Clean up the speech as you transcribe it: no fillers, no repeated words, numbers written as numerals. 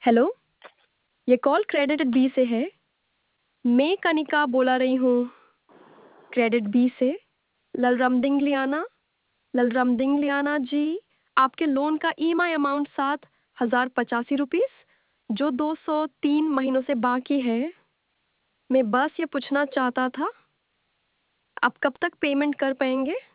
Hello, ये call credit B से है। मैं कनिका बोला रही हूँ क्रेडिट बी से। ललरामदिंग लियाना जी, आपके लोन का ईएमआई अमाउंट 7,085 रुपीस जो 203 महीनों से बाकी है। मैं बस ये पूछना चाहता था, आप कब तक पेमेंट कर पाएंगे?